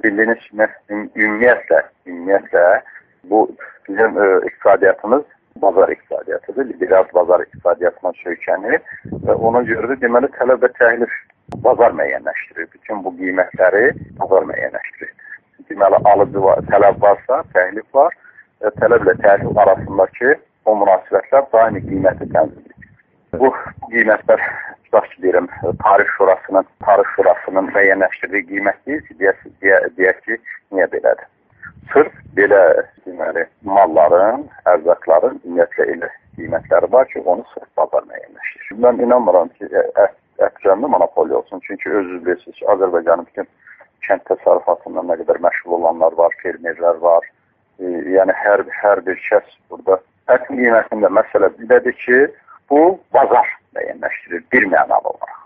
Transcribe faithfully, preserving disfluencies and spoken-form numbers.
bildiyiniz kimi ümumiyyətlə, ümumiyyətlə bu bizim e, iqtisadiyyatımız bazar iqtisadiyyatıdır, liberal bazar iqtisadiyyatına söykənir və ona görə də deməli tələb və təklif bazar müəyyənləşdirir. Bütün bu qiymətləri bazar müəyyənləşdirir. Deməli alıcı var, tələb varsa, təklif var, e, tələblə təklif arasındakı o münasibətlər daimi qiyməti tənzim edir. Bu qiymətlər tutaq ki, deyirəm, Tarif Şurasının, Tarif Şurasının müəyyənləşdirdiyi qiymət deyil ki, deyək, deyək, deyək ki, niyə belədir? Sırf belə deməli, malların, ərzaqların ümumiyyətlə elə qiymətləri var ki, onu sırf bazar müəyyənləşdirir. Mən inanmıram ki, ət, ətcəmli monopoliya olsun. Çünki özünüz bilirsiniz ki, Azərbaycanın bütün kənd təsərrüfatından nə qədər məşğul olanlar var, fermerlər var. E, yəni hər, hər bir şəxs burada ətin qiymətində məsələ belədir ki, bu bazar müəyyənləşdirir bir mənalı olaraq.